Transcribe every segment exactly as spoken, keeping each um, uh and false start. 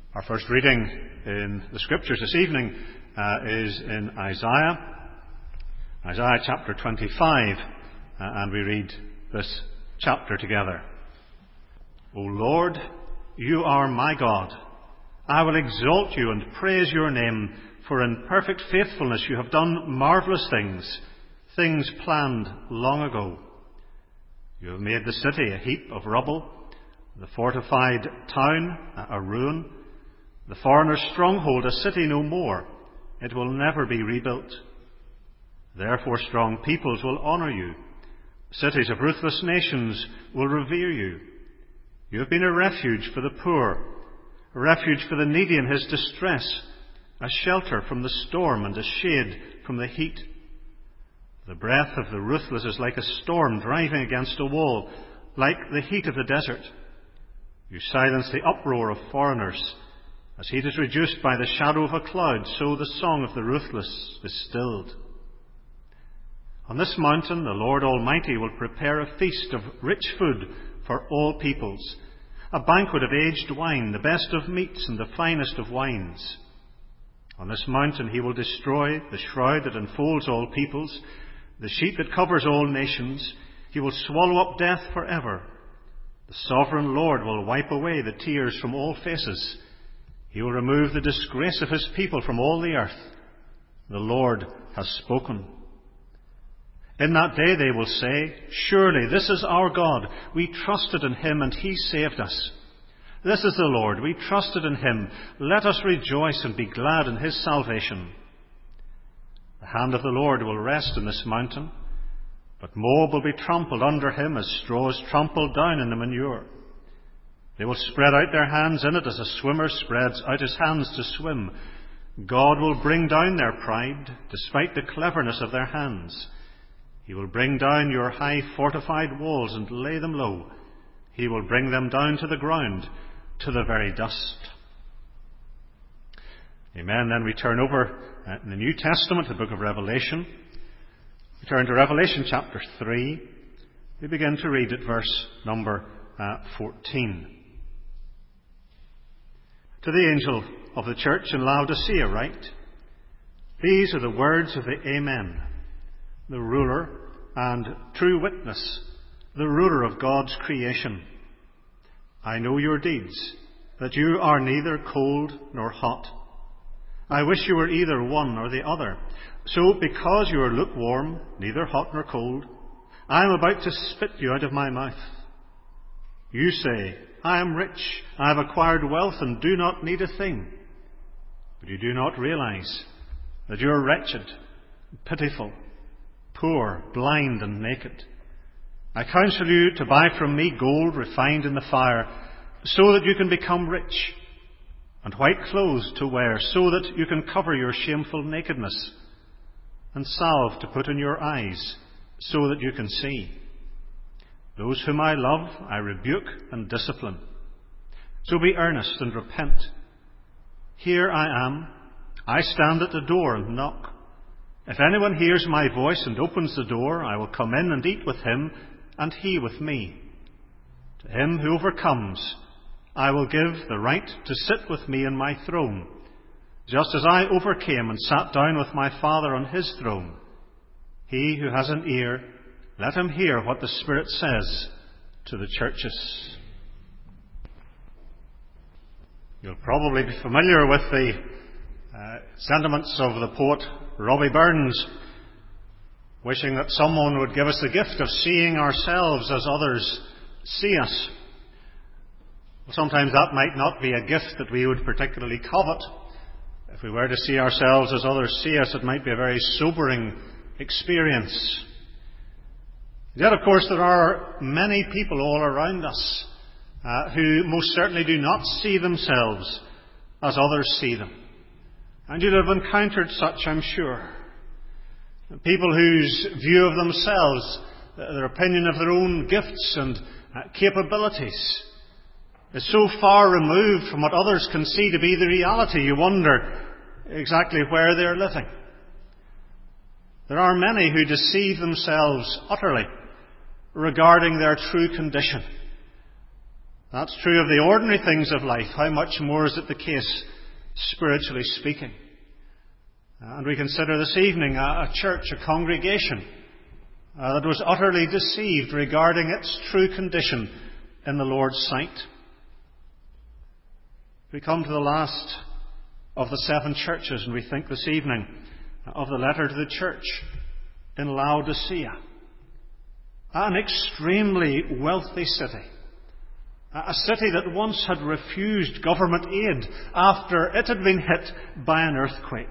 Our first reading in the Scriptures this evening uh, is in Isaiah, Isaiah chapter twenty-five, uh, and we read this chapter together. O Lord, you are my God. I will exalt you and praise your name, for in perfect faithfulness you have done marvellous things, things planned long ago. You have made the city a heap of rubble, the fortified town a ruin, the foreigner's stronghold a city no more. It will never be rebuilt. Therefore strong peoples will honour you. Cities of ruthless nations will revere you. You have been a refuge for the poor, a refuge for the needy in his distress, a shelter from the storm and a shade from the heat. The breath of the ruthless is like a storm driving against a wall, like the heat of the desert. You silence the uproar of foreigners. As heat is reduced by the shadow of a cloud, so the song of the ruthless is stilled. On this mountain the Lord Almighty will prepare a feast of rich food for all peoples, a banquet of aged wine, the best of meats and the finest of wines. On this mountain he will destroy the shroud that enfolds all peoples, the sheet that covers all nations. He will swallow up death forever. The sovereign Lord will wipe away the tears from all faces. He will remove the disgrace of his people from all the earth. The Lord has spoken. In that day they will say, surely this is our God. We trusted in him and he saved us. This is the Lord. We trusted in him. Let us rejoice and be glad in his salvation. The hand of the Lord will rest in this mountain, but Moab will be trampled under him as straw is trampled down in the manure. They will spread out their hands in it as a swimmer spreads out his hands to swim. God will bring down their pride, despite the cleverness of their hands. He will bring down your high fortified walls and lay them low. He will bring them down to the ground, to the very dust. Amen. Then we turn over uh, in the New Testament, the book of Revelation. We turn to Revelation chapter three. We begin to read at verse number uh, fourteen. To the angel of the church in Laodicea write, these are the words of the Amen, the ruler and true witness, the ruler of God's creation. I know your deeds, that you are neither cold nor hot. I wish you were either one or the other. So because you are lukewarm, neither hot nor cold, I am about to spit you out of my mouth. You say, I am rich, I have acquired wealth and do not need a thing. But you do not realize that you are wretched, pitiful, poor, blind and naked. I counsel you to buy from me gold refined in the fire, so that you can become rich, and white clothes to wear, so that you can cover your shameful nakedness, and salve to put in your eyes, so that you can see. Those whom I love, I rebuke and discipline. So be earnest and repent. Here I am. I stand at the door and knock. If anyone hears my voice and opens the door, I will come in and eat with him, and he with me. To him who overcomes, I will give the right to sit with me on my throne, just as I overcame and sat down with my Father on his throne. He who has an ear, let him hear what the Spirit says to the churches. You'll probably be familiar with the uh, sentiments of the poet Robbie Burns, wishing that someone would give us the gift of seeing ourselves as others see us. Well, sometimes that might not be a gift that we would particularly covet. If we were to see ourselves as others see us, it might be a very sobering experience. Yet, of course, there are many people all around us uh, who most certainly do not see themselves as others see them. And you'd have encountered such, I'm sure. People whose view of themselves, their opinion of their own gifts and uh, capabilities, is so far removed from what others can see to be the reality, you wonder exactly where they're living. There are many who deceive themselves utterly regarding their true condition. That's true of the ordinary things of life. How much more is it the case spiritually speaking? And we consider this evening a, a church, a congregation, uh, that was utterly deceived regarding its true condition in the Lord's sight. We come to the last of the seven churches, and we think this evening of the letter to the church in Laodicea. An extremely wealthy city. A city that once had refused government aid after it had been hit by an earthquake.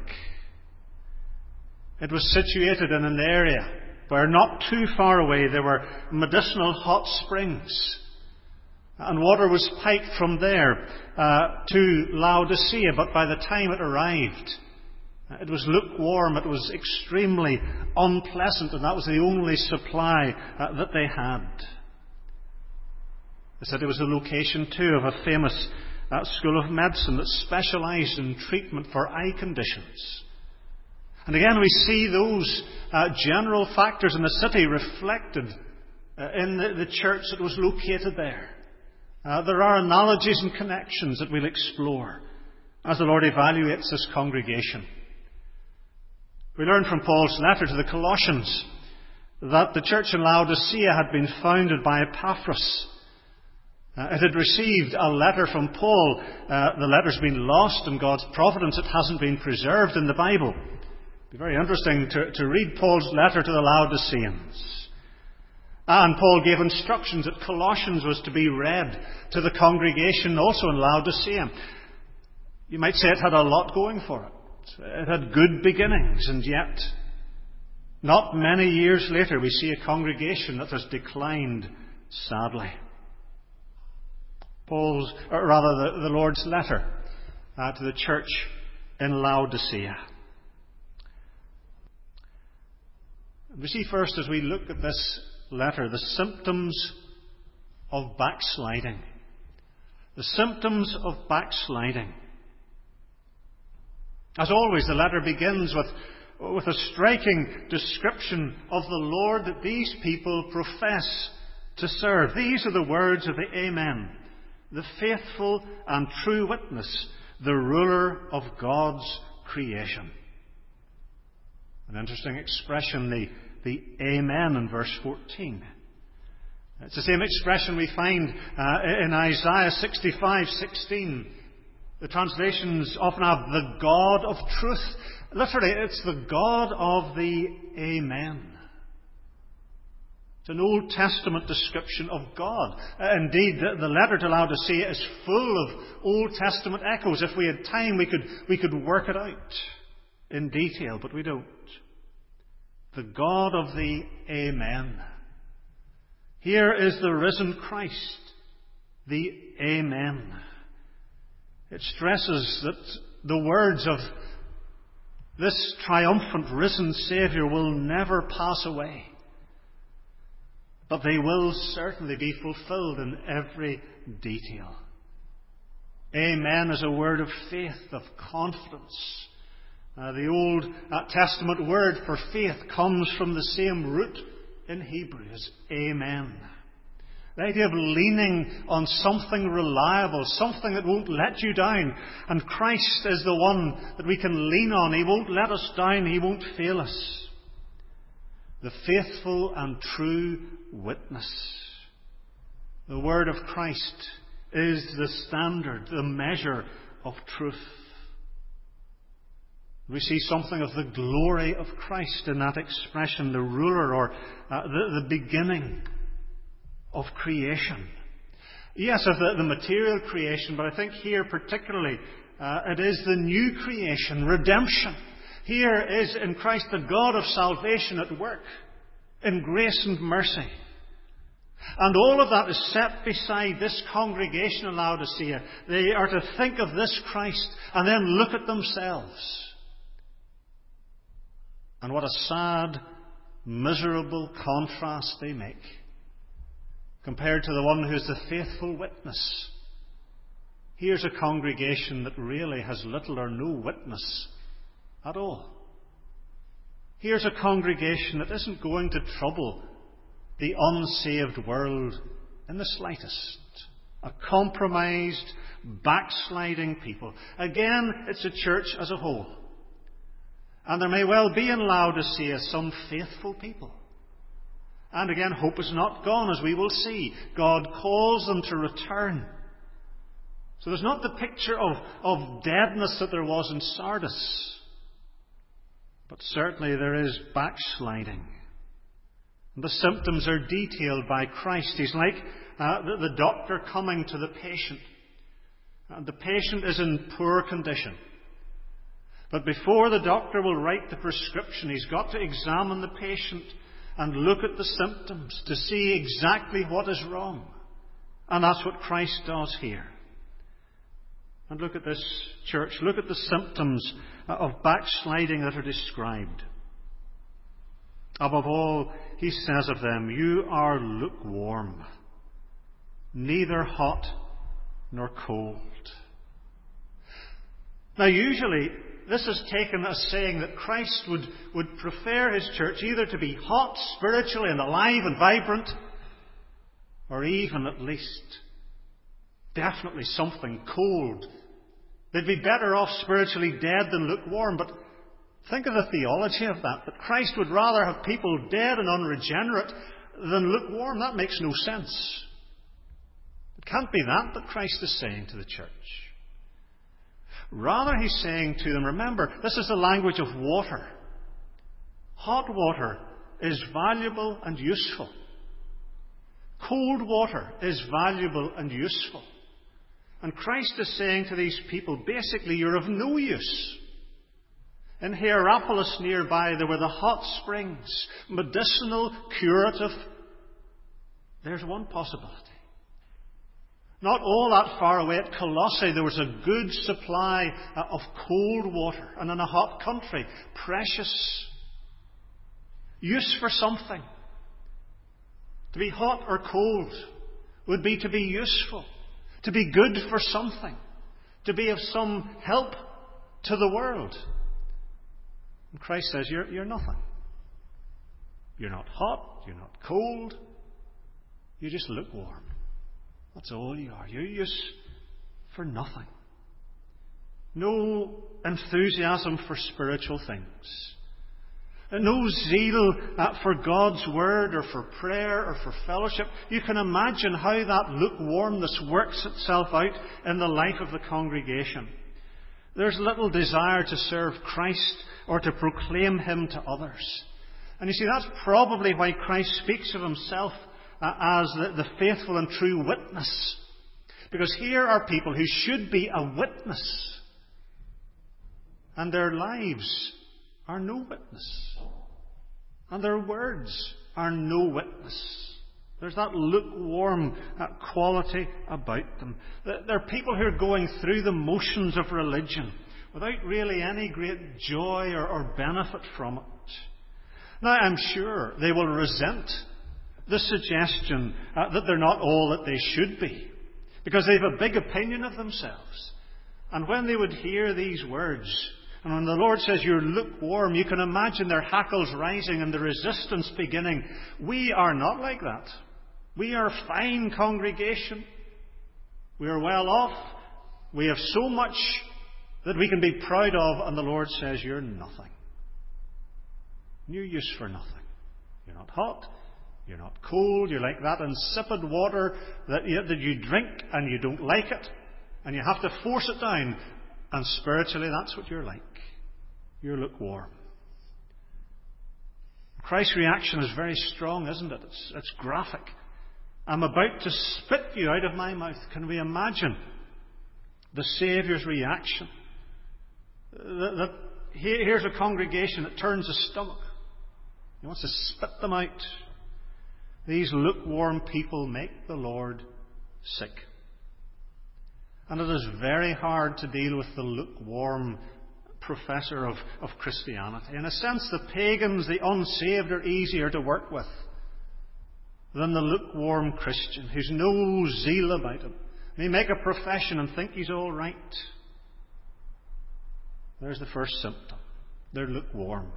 It was situated in an area where not too far away there were medicinal hot springs. And water was piped from there uh, to Laodicea, but by the time it arrived, it was lukewarm, it was extremely unpleasant, and that was the only supply uh, that they had. The city was the location, too, of a famous uh, school of medicine that specialised in treatment for eye conditions. And again, we see those uh, general factors in the city reflected uh, in the, the church that was located there. Uh, there are analogies and connections that we'll explore as the Lord evaluates this congregation. We learn from Paul's letter to the Colossians that the church in Laodicea had been founded by Epaphras. Uh, it had received a letter from Paul. Uh, the letter's been lost in God's providence. It hasn't been preserved in the Bible. It'd be very interesting to, to read Paul's letter to the Laodiceans. And Paul gave instructions that Colossians was to be read to the congregation also in Laodicea. You might say it had a lot going for it. It had good beginnings, and yet, not many years later, we see a congregation that has declined sadly. Paul's, or rather the, the Lord's letter uh, to the church in Laodicea. We see first, as we look at this letter, the symptoms of backsliding. The symptoms of backsliding. As always, the letter begins with, with a striking description of the Lord that these people profess to serve. These are the words of the Amen, the faithful and true witness, the ruler of God's creation. An interesting expression, the, the Amen in verse fourteen. It's the same expression we find uh, in Isaiah sixty-five sixteen. The translations often have the God of truth. Literally, it's the God of the Amen. It's an Old Testament description of God. Uh, indeed, the, the letter to Laodicea is full of Old Testament echoes. If we had time, we could, we could work it out in detail, but we don't. The God of the Amen. Here is the risen Christ, the Amen. It stresses that the words of this triumphant risen Saviour will never pass away, but they will certainly be fulfilled in every detail. Amen is a word of faith, of confidence. Uh, the Old uh, Testament word for faith comes from the same root in Hebrew as amen. The idea of leaning on something reliable, something that won't let you down. And Christ is the one that we can lean on. He won't let us down. He won't fail us. The faithful and true witness. The word of Christ is the standard, the measure of truth. We see something of the glory of Christ in that expression, the ruler, or uh, the, the beginning of creation. Yes, of the, the material creation, but I think here particularly uh, it is the new creation, redemption. Here is in Christ the God of salvation at work in grace and mercy. And all of that is set beside this congregation in Laodicea. They are to think of this Christ and then look at themselves. And what a sad, miserable contrast they make compared to the one who is the faithful witness. Here's a congregation that really has little or no witness at all. Here's a congregation that isn't going to trouble the unsaved world in the slightest. A compromised, backsliding people. Again, it's a church as a whole. And there may well be in Laodicea some faithful people. And again, hope is not gone, as we will see. God calls them to return. So there's not the picture of, of deadness that there was in Sardis. But certainly there is backsliding. And the symptoms are detailed by Christ. He's like uh, the, the doctor coming to the patient. And the patient is in poor condition. But before the doctor will write the prescription, he's got to examine the patient and look at the symptoms to see exactly what is wrong. And that's what Christ does here. And look at this, church. Look at the symptoms of backsliding that are described. Above all, he says of them, you are lukewarm, neither hot nor cold. Now usually, this is taken as saying that Christ would, would prefer his church either to be hot spiritually and alive and vibrant, or even at least definitely something cold. They'd be better off spiritually dead than lukewarm. But think of the theology of that, that Christ would rather have people dead and unregenerate than lukewarm. That makes no sense. It can't be that that Christ is saying to the church. Rather, he's saying to them, remember, this is the language of water. Hot water is valuable and useful. Cold water is valuable and useful. And Christ is saying to these people, basically, you're of no use. In Hierapolis nearby, there were the hot springs, medicinal, curative. There's one possibility. Not all that far away at Colossae, there was a good supply of cold water. And in a hot country, precious. Use for something. To be hot or cold would be to be useful. To be good for something. To be of some help to the world. And Christ says, you're, you're nothing. You're not hot. You're not cold. You're just lukewarm. That's all you are. You're use for nothing. No enthusiasm for spiritual things. No zeal for God's word or for prayer or for fellowship. You can imagine how that lukewarmness works itself out in the life of the congregation. There's little desire to serve Christ or to proclaim him to others. And you see, that's probably why Christ speaks of himself as the, the faithful and true witness. Because here are people who should be a witness. And their lives are no witness. And their words are no witness. There's that lukewarm quality about them. They're people who are going through the motions of religion without really any great joy or, or benefit from it. Now, I'm sure they will resent the suggestion uh, that they're not all that they should be, because they have a big opinion of themselves. And when they would hear these words, and when the Lord says you're lukewarm, you can imagine their hackles rising and the resistance beginning. We are not like that. We are a fine congregation. We are well off. We have so much that we can be proud of, and the Lord says you're nothing. You're use for nothing. You're not hot. You're not cold. You're like that insipid water that you, that you drink and you don't like it. And you have to force it down. And spiritually, that's what you're like. You're lukewarm. Christ's reaction is very strong, isn't it? It's, it's graphic. I'm about to spit you out of my mouth. Can we imagine the Saviour's reaction? That, that here, here's a congregation that turns a stomach. He wants to spit them out. These lukewarm people make the Lord sick. And it is very hard to deal with the lukewarm professor of, of Christianity. In a sense, the pagans, the unsaved, are easier to work with than the lukewarm Christian who's no zeal about him. May make a profession and think he's all right. There's the first symptom. They're lukewarm.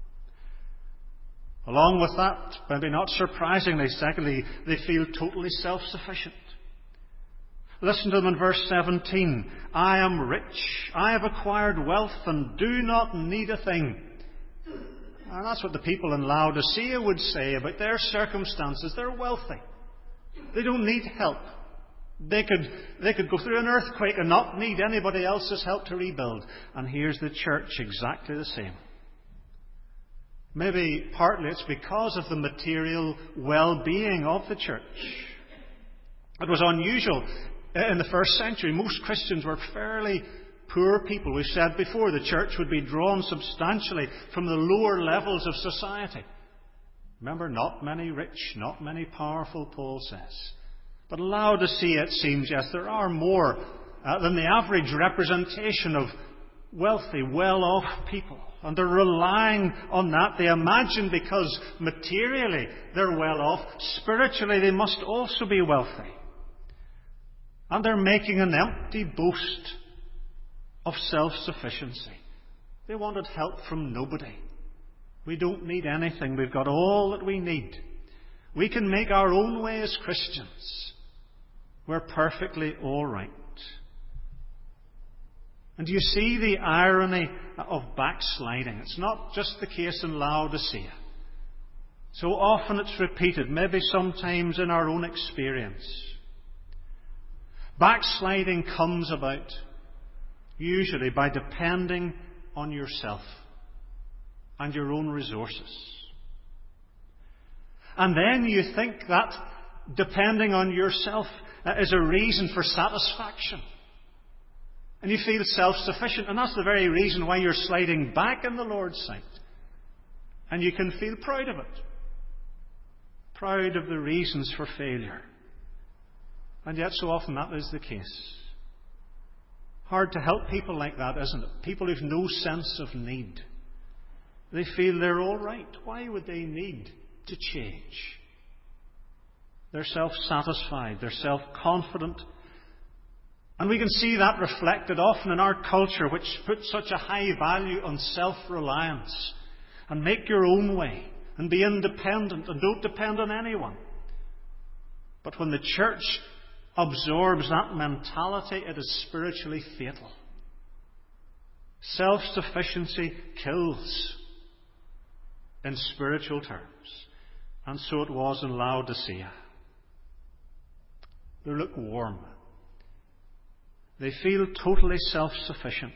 Along with that, maybe not surprisingly, secondly, they feel totally self-sufficient. Listen to them in verse seventeen. I am rich. I have acquired wealth and do not need a thing. And that's what the people in Laodicea would say about their circumstances. They're wealthy. They don't need help. They could, they could go through an earthquake and not need anybody else's help to rebuild. And here's the church exactly the same. Maybe partly it's because of the material well-being of the church. It was unusual in the first century. Most Christians were fairly poor people. We've said before, the church would be drawn substantially from the lower levels of society. Remember, not many rich, not many powerful, Paul says. But in Laodicea, it seems, yes, there are more uh, than the average representation of wealthy, well-off people. And they're relying on that. They imagine because materially they're well-off, spiritually they must also be wealthy. And they're making an empty boast of self-sufficiency. They wanted help from nobody. We don't need anything. We've got all that we need. We can make our own way as Christians. We're perfectly all right. And do you see the irony of backsliding? It's not just the case in Laodicea. So often it's repeated, maybe sometimes in our own experience. Backsliding comes about usually by depending on yourself and your own resources. And then you think that depending on yourself is a reason for satisfaction. And you feel self-sufficient. And that's the very reason why you're sliding back in the Lord's sight. And you can feel proud of it. Proud of the reasons for failure. And yet so often that is the case. Hard to help people like that, isn't it? People who've no sense of need. They feel they're all right. Why would they need to change? They're self-satisfied. They're self-confident. And we can see that reflected often in our culture, which puts such a high value on self-reliance. And make your own way. And be independent. And don't depend on anyone. But when the church absorbs that mentality, it is spiritually fatal. Self-sufficiency kills in spiritual terms. And so it was in Laodicea. They're lukewarm. They feel totally self-sufficient.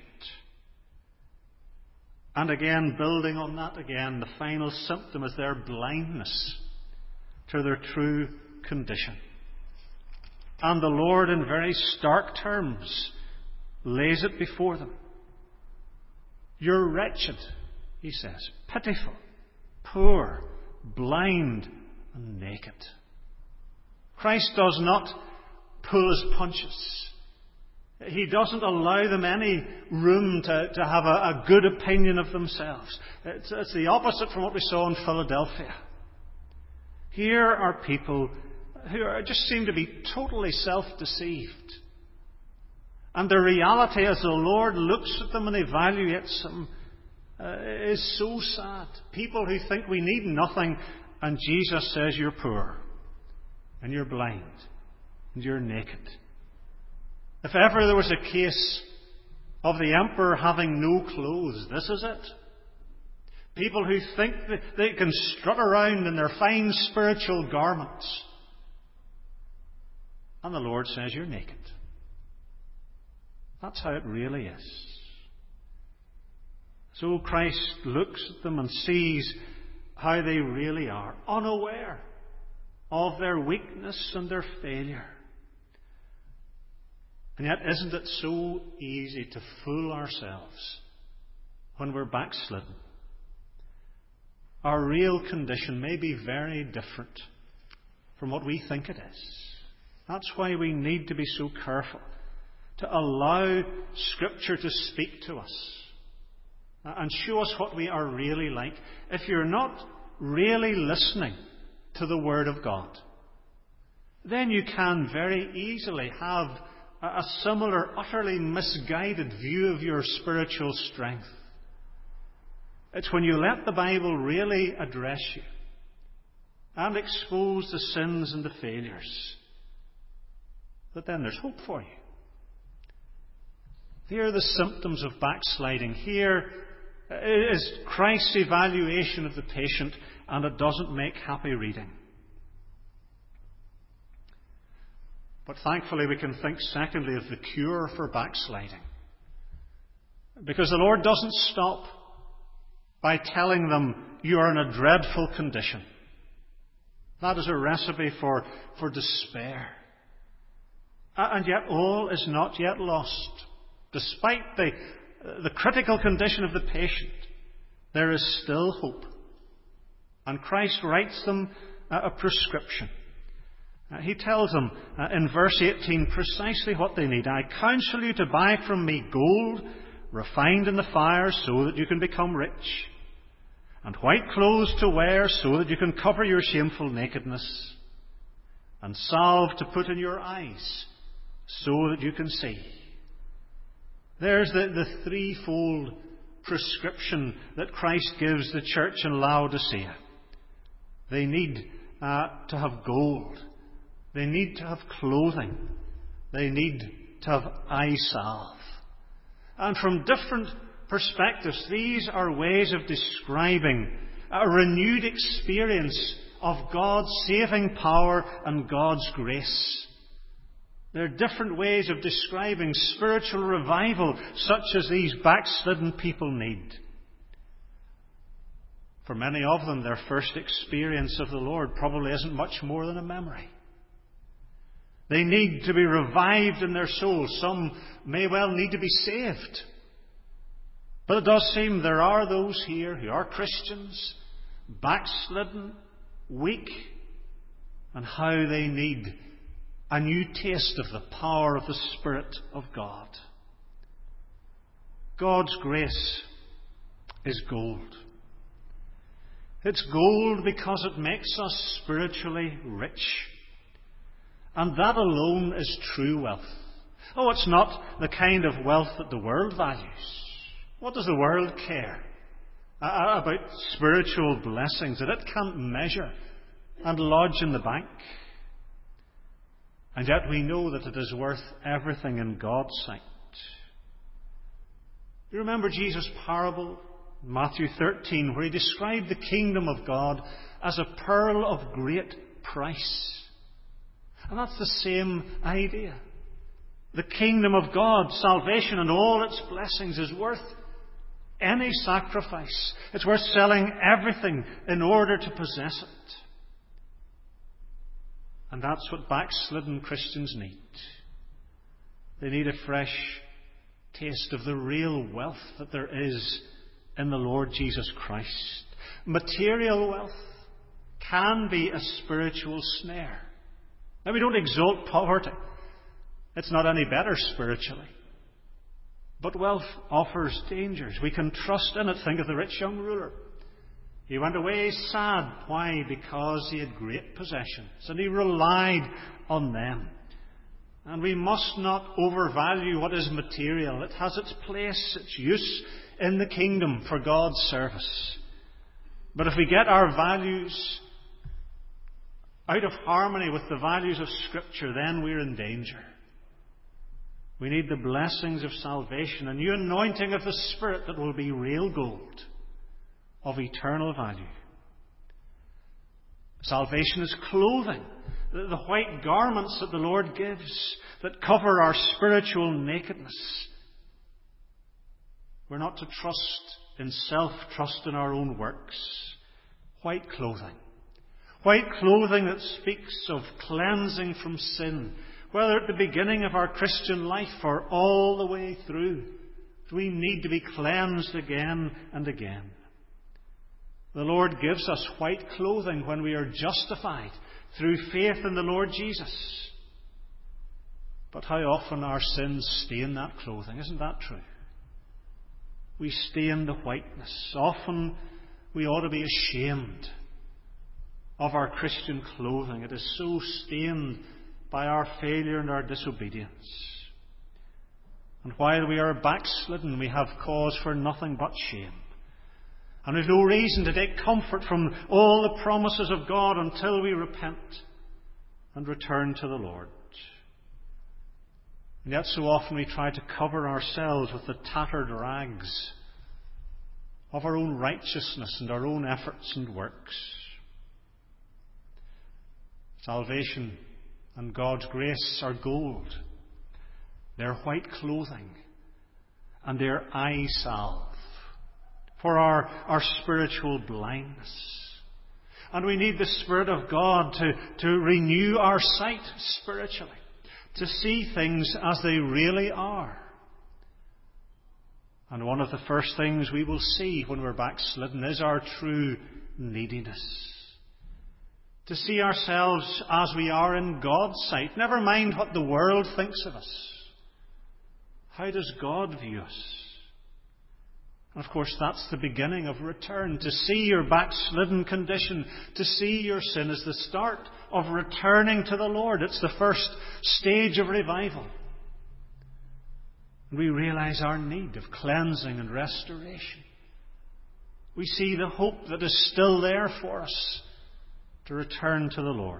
And again, building on that again, the final symptom is their blindness to their true condition. And the Lord, in very stark terms, lays it before them. You're wretched, he says, pitiful, poor, blind, and naked. Christ does not pull his punches. He doesn't allow them any room to, to have a, a good opinion of themselves. It's, it's the opposite from what we saw in Philadelphia. Here are people who are, just seem to be totally self-deceived. And the reality as the Lord looks at them and evaluates them uh, is so sad. People who think we need nothing, and Jesus says you're poor, and you're blind, and you're naked. If ever there was a case of the emperor having no clothes, this is it. People who think that they can strut around in their fine spiritual garments. And the Lord says, you're naked. That's how it really is. So Christ looks at them and sees how they really are, unaware of their weakness and their failure. And yet, isn't it so easy to fool ourselves when we're backslidden? Our real condition may be very different from what we think it is. That's why we need to be so careful to allow Scripture to speak to us and show us what we are really like. If you're not really listening to the Word of God, then you can very easily have a similar, utterly misguided view of your spiritual strength. It's when you let the Bible really address you and expose the sins and the failures that then there's hope for you. Here are the symptoms of backsliding. Here is Christ's evaluation of the patient, and it doesn't make happy reading. But thankfully we can think secondly of the cure for backsliding. Because the Lord doesn't stop by telling them you are in a dreadful condition. That is a recipe for, for despair. And yet all is not yet lost. Despite the, the critical condition of the patient, there is still hope. And Christ writes them a prescription. Uh, he tells them uh, in verse eighteen precisely what they need. I counsel you to buy from me gold refined in the fire so that you can become rich, and white clothes to wear so that you can cover your shameful nakedness, and salve to put in your eyes so that you can see. There's the, the threefold prescription that Christ gives the church in Laodicea. They need uh, to have gold. They need to have clothing. They need to have eye salve. And from different perspectives, these are ways of describing a renewed experience of God's saving power and God's grace. There are different ways of describing spiritual revival such as these backslidden people need. For many of them, their first experience of the Lord probably isn't much more than a memory. They need to be revived in their souls. Some may well need to be saved. But it does seem there are those here who are Christians, backslidden, weak, and how they need a new taste of the power of the Spirit of God. God's grace is gold. It's gold because it makes us spiritually rich. And that alone is true wealth. Oh, it's not the kind of wealth that the world values. What does the world care about spiritual blessings that it can't measure and lodge in the bank? And yet we know that it is worth everything in God's sight. You remember Jesus' parable, Matthew thirteen, where he described the kingdom of God as a pearl of great price. And that's the same idea. The kingdom of God, salvation and all its blessings is worth any sacrifice. It's worth selling everything in order to possess it. And that's what backslidden Christians need. They need a fresh taste of the real wealth that there is in the Lord Jesus Christ. Material wealth can be a spiritual snare. Now, we don't exalt poverty. It's not any better spiritually. But wealth offers dangers. We can trust in it. Think of the rich young ruler. He went away sad. Why? Because he had great possessions, and he relied on them. And we must not overvalue what is material. It has its place, its use in the kingdom for God's service. But if we get our values out of harmony with the values of Scripture, then we're in danger. We need the blessings of salvation, a new anointing of the Spirit that will be real gold of eternal value. Salvation is clothing, the white garments that the Lord gives that cover our spiritual nakedness. We're not to trust in self, trust in our own works. White clothing. White clothing that speaks of cleansing from sin, whether at the beginning of our Christian life or all the way through. We need to be cleansed again and again. The Lord gives us white clothing when we are justified through faith in the Lord Jesus. But how often our sins stain that clothing? Isn't that true? We stain the whiteness. Often we ought to be ashamed of our Christian clothing. It is so stained by our failure and our disobedience. And while we are backslidden, we have cause for nothing but shame. And there's no reason to take comfort from all the promises of God until we repent and return to the Lord. And yet so often we try to cover ourselves with the tattered rags of our own righteousness and our own efforts and works. Salvation and God's grace are gold. They're white clothing. And they're eye salve for our, our spiritual blindness. And we need the Spirit of God to, to renew our sight spiritually, to see things as they really are. And one of the first things we will see when we're backslidden is our true neediness. To see ourselves as we are in God's sight. Never mind what the world thinks of us. How does God view us? And of course, that's the beginning of return. To see your backslidden condition, to see your sin is the start of returning to the Lord. It's the first stage of revival. And we realize our need of cleansing and restoration. We see the hope that is still there for us to return to the Lord.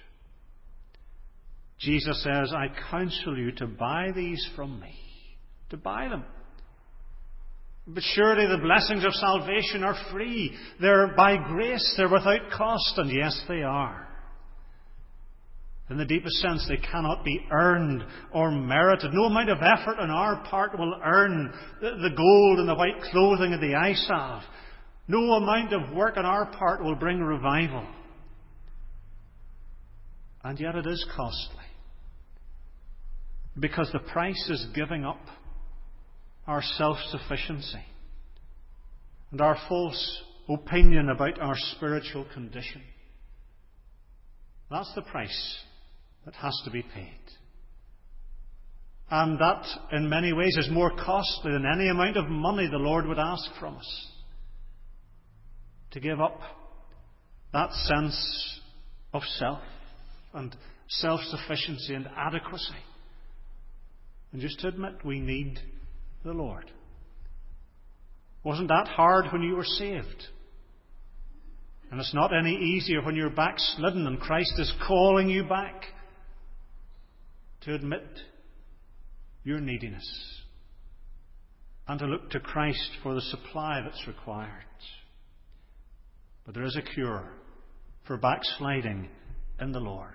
Jesus says, I counsel you to buy these from me. To buy them. But surely the blessings of salvation are free. They're by grace. They're without cost. And yes, they are. In the deepest sense, they cannot be earned or merited. No amount of effort on our part will earn the gold and the white clothing and the eye salve. No amount of work on our part will bring revival. And yet it is costly. Because the price is giving up our self-sufficiency and our false opinion about our spiritual condition. That's the price that has to be paid. And that, in many ways, is more costly than any amount of money the Lord would ask from us. To give up that sense of self and self-sufficiency and adequacy. And just to admit we need the Lord. Wasn't that hard when you were saved? And it's not any easier when you're backslidden and Christ is calling you back to admit your neediness and to look to Christ for the supply that's required. But there is a cure for backsliding in the Lord.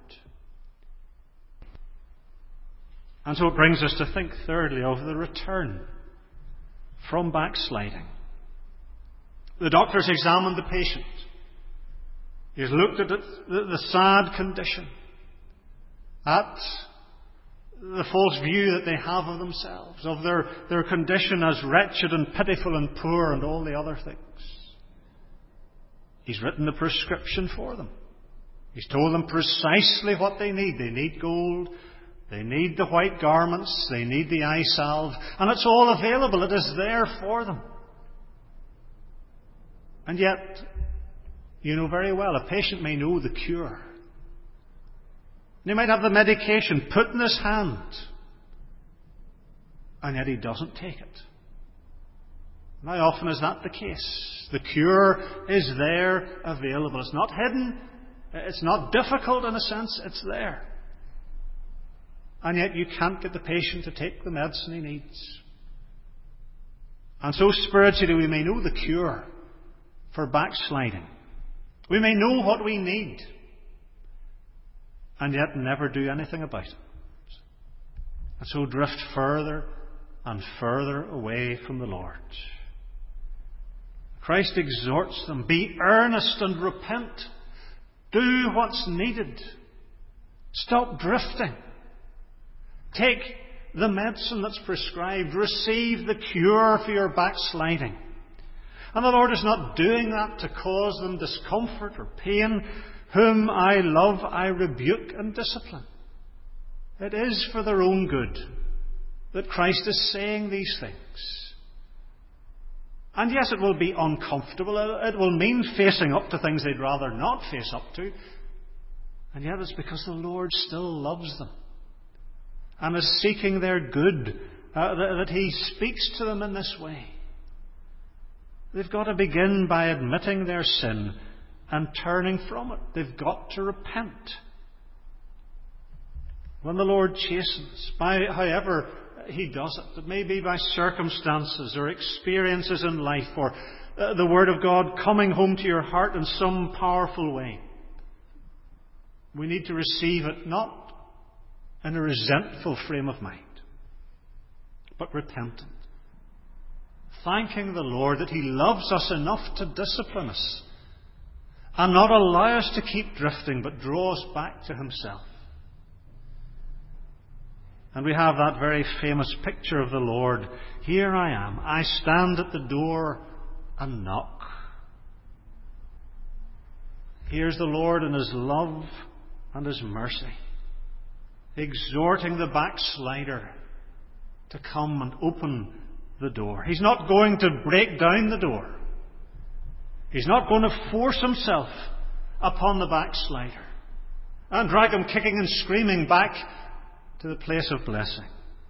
And so it brings us to think thirdly of the return from backsliding. The doctor's examined the patient. He's looked at it, the, the sad condition, at the false view that they have of themselves, of their, their condition as wretched and pitiful and poor and all the other things. He's written the prescription for them. He's told them precisely what they need. They need gold. They need the white garments. They need the eye salve. And it's all available. It is there for them. And yet, you know very well, a patient may know the cure. He might have the medication put in his hand. And yet he doesn't take it. And how often is that the case? The cure is there, available. It's not hidden. It's not difficult in a sense. It's there. And yet you can't get the patient to take the medicine he needs. And so spiritually we may know the cure for backsliding. We may know what we need. And yet never do anything about it. And so drift further and further away from the Lord. Christ exhorts them, be earnest and repent. Do what's needed. Stop drifting. Take the medicine that's prescribed. Receive the cure for your backsliding. And the Lord is not doing that to cause them discomfort or pain. Whom I love, I rebuke and discipline. It is for their own good that Christ is saying these things. And yes, it will be uncomfortable. It will mean facing up to things they'd rather not face up to. And yet it's because the Lord still loves them and is seeking their good, uh, that He speaks to them in this way. They've got to begin by admitting their sin and turning from it. They've got to repent. When the Lord chastens, by however He does it, it may be by circumstances or experiences in life, or uh, the Word of God coming home to your heart in some powerful way, we need to receive it not in a resentful frame of mind, but repentant, thanking the Lord that He loves us enough to discipline us and not allow us to keep drifting, but draw us back to Himself. And we have that very famous picture of the Lord. Here I am. I stand at the door and knock. Here's the Lord in His love and His mercy, exhorting the backslider to come and open the door. He's not going to break down the door. He's not going to force Himself upon the backslider and drag him kicking and screaming back to the place of blessing.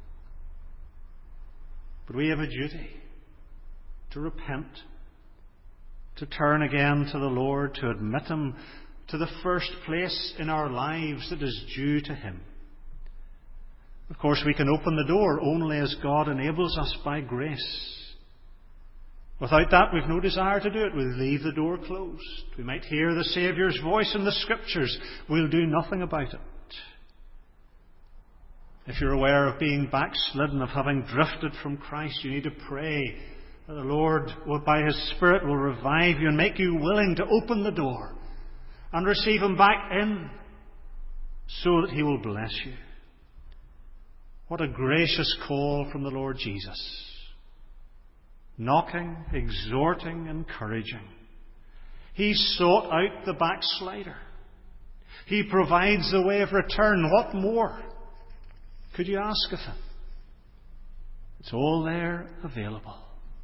But we have a duty to repent, to turn again to the Lord, to admit Him to the first place in our lives that is due to Him. Of course, we can open the door only as God enables us by grace. Without that, we've no desire to do it. We'll leave the door closed. We might hear the Saviour's voice in the Scriptures. We'll do nothing about it. If you're aware of being backslidden, of having drifted from Christ, you need to pray that the Lord, by His Spirit, will revive you and make you willing to open the door and receive Him back in so that He will bless you. What a gracious call from the Lord Jesus. Knocking, exhorting, encouraging. He sought out the backslider. He provides the way of return. What more could you ask of Him? It's all there available.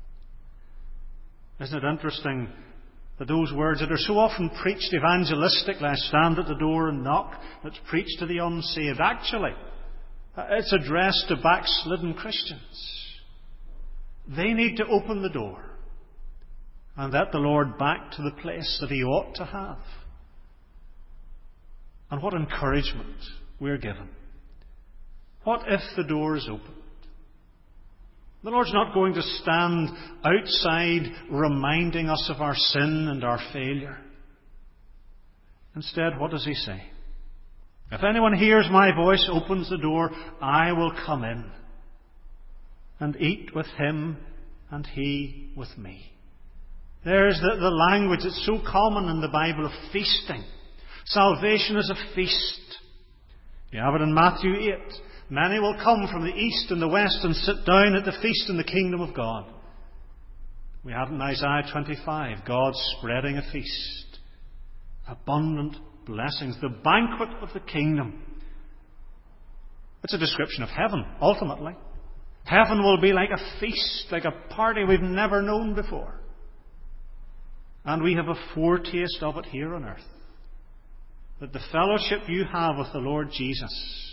Isn't it interesting that those words that are so often preached evangelistically, I stand at the door and knock, that's preached to the unsaved, actually, it's addressed to backslidden Christians. They need to open the door and let the Lord back to the place that He ought to have. And what encouragement we're given. What if the door is opened? The Lord's not going to stand outside reminding us of our sin and our failure. Instead, what does He say? If anyone hears my voice, opens the door, I will come in and eat with him and he with me. There's the, the language that's so common in the Bible of feasting. Salvation is a feast. You have it in Matthew eight. Many will come from the east and the west and sit down at the feast in the kingdom of God. We have it in Isaiah twenty-five. God spreading a feast. Abundant blessings. The banquet of the kingdom. It's a description of heaven, ultimately. Heaven will be like a feast, like a party we've never known before. And we have a foretaste of it here on earth. That the fellowship you have with the Lord Jesus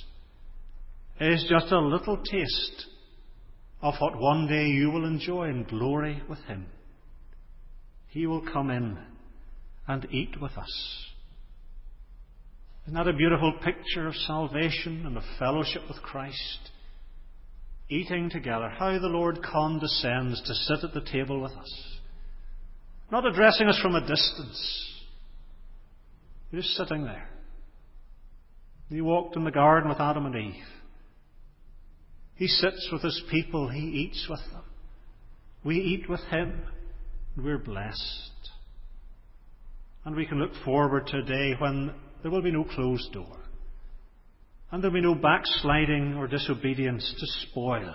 is just a little taste of what one day you will enjoy in glory with Him. He will come in and eat with us. Isn't that a beautiful picture of salvation and of fellowship with Christ? Eating together, how the Lord condescends to sit at the table with us. Not addressing us from a distance. Just sitting there. He walked in the garden with Adam and Eve. He sits with His people. He eats with them. We eat with Him. And we're blessed. And we can look forward to a day when there will be no closed door. And there will be no backsliding or disobedience to spoil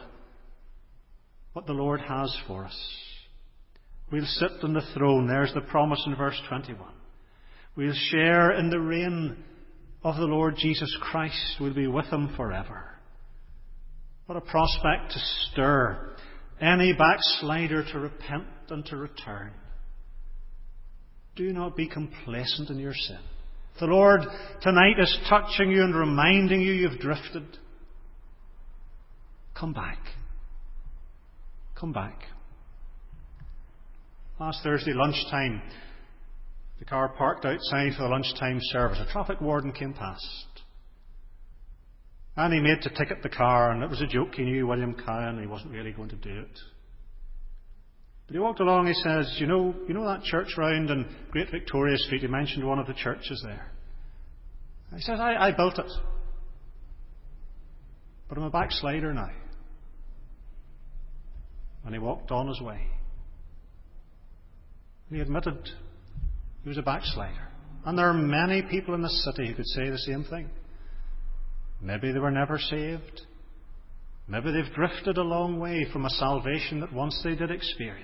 what the Lord has for us. We'll sit on the throne. There's the promise in verse twenty-one. We'll share in the reign of the Lord Jesus Christ. We'll be with Him forever. What a prospect to stir any backslider to repent and to return. Do not be complacent in your sin. The Lord tonight is touching you and reminding you you've drifted. Come back. Come back. Last Thursday lunchtime, the car parked outside for the lunchtime service. A traffic warden came past. And he made to ticket the car, and it was a joke. He knew William Cowan, he wasn't really going to do it. But he walked along, he says, you know, you know that church round in Great Victoria Street? He mentioned one of the churches there. He says, I, I built it. But I'm a backslider now. And he walked on his way. And he admitted he was a backslider. And there are many people in this city who could say the same thing. Maybe they were never saved. Maybe they've drifted a long way from a salvation that once they did experience.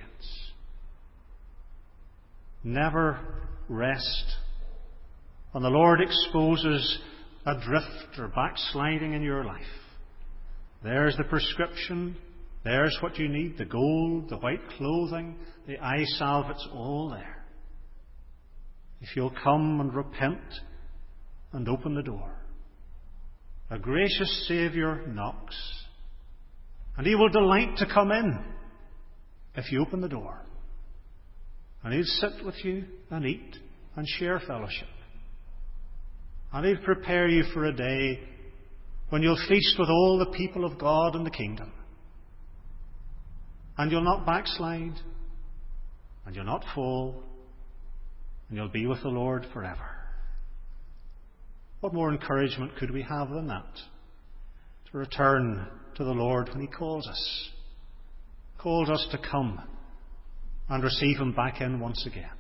Never rest. When the Lord exposes a drift or backsliding in your life, there's the prescription. There's what you need. The gold, the white clothing, the eye salve, it's all there. If you'll come and repent and open the door. A gracious Saviour knocks, and He will delight to come in if you open the door. And He'll sit with you and eat and share fellowship. And He'll prepare you for a day when you'll feast with all the people of God in the kingdom. And you'll not backslide, and you'll not fall, and you'll be with the Lord forever. What more encouragement could we have than that? To return to the Lord when He calls us. Calls us to come and receive Him back in once again.